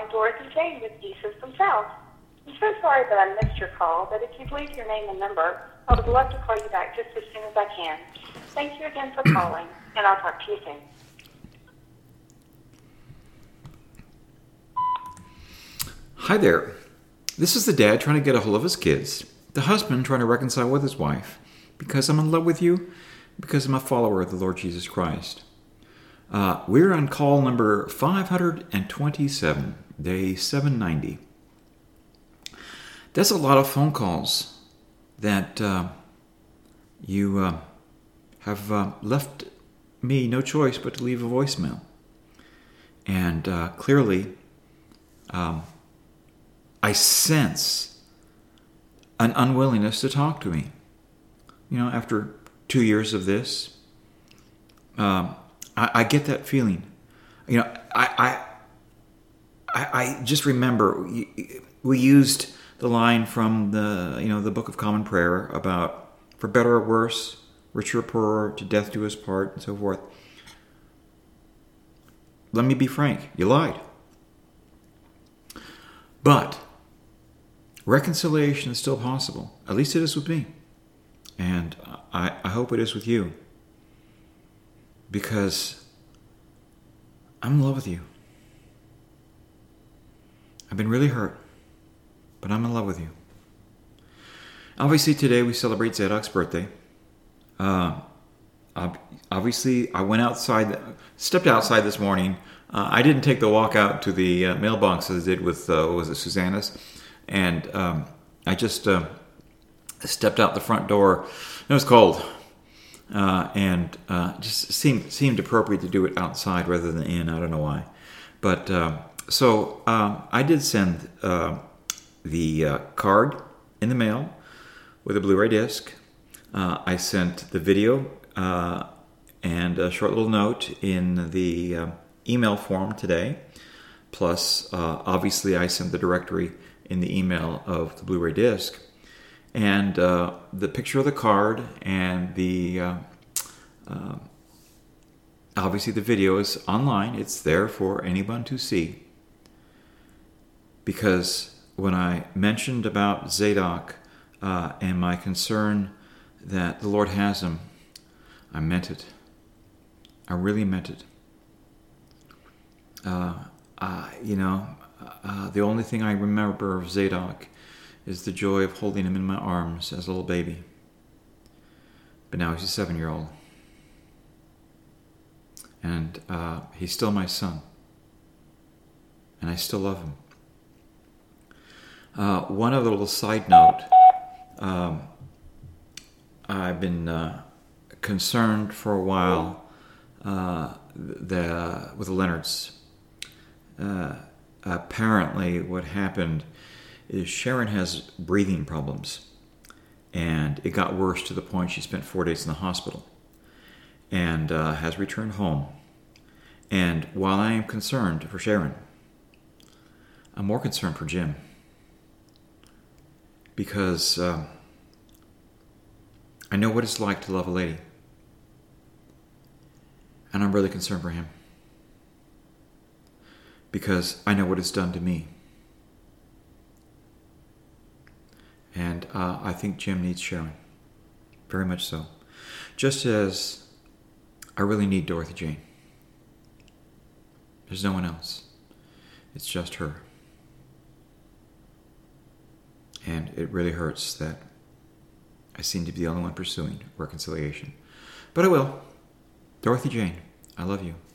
calling Dorothy Jane with E-Systems South. I'm so sorry that I missed your call, but if you'd leave your name and number, I would love to call you back just as soon as I can. Thank you again for calling, and I'll talk to you soon. Hi there. This is the dad trying to get a hold of his kids, the husband trying to reconcile with his wife, because I'm in love with you, because I'm a follower of the Lord Jesus Christ. We're on call number 527, day 790. That's a lot of phone calls that you have left me no choice but to leave a voicemail. And clearly, I sense an unwillingness to talk to me. You know, after 2 years of this, I get that feeling. You know, I just remember we used the line from the Book of Common Prayer about for better or worse, richer or poorer, to death do us part, and so forth. Let me be frank, you lied. But reconciliation is still possible. At least it is with me. And I hope it is with you. Because I'm in love with you. I've been really hurt. But I'm in love with you. Obviously today we celebrate Zadok's birthday. Obviously I went outside, stepped outside this morning. I didn't take the walk out to the mailbox as I did with, Susanna's? And I just stepped out the front door. It was cold. And just seemed appropriate to do it outside rather than in. I don't know why. But so I did send the card in the mail with a Blu-ray disc. I sent the video and a short little note in the email form today. Plus, obviously, I sent the directory in the email of the Blu-ray disc. And the picture of the card and the obviously the video is online. It's there for anyone to see. Because when I mentioned about Zadok and my concern that the Lord has him, I meant it. I really meant it. The only thing I remember of Zadok is the joy of holding him in my arms as a little baby. But now he's a 7-year-old. And he's still my son. And I still love him. One other little side note. I've been concerned for a while with the Leonards. Apparently what happened is Sharon has breathing problems. And it got worse to the point she spent 4 days in the hospital. And has returned home. And while I am concerned for Sharon, I'm more concerned for Jim. Because I know what it's like to love a lady. And I'm really concerned for him. Because I know what it's done to me. And I think Jim needs Sharon. Very much so. Just as I really need Dorothy Jane. There's no one else. It's just her. And it really hurts that I seem to be the only one pursuing reconciliation. But I will. Dorothy Jane, I love you.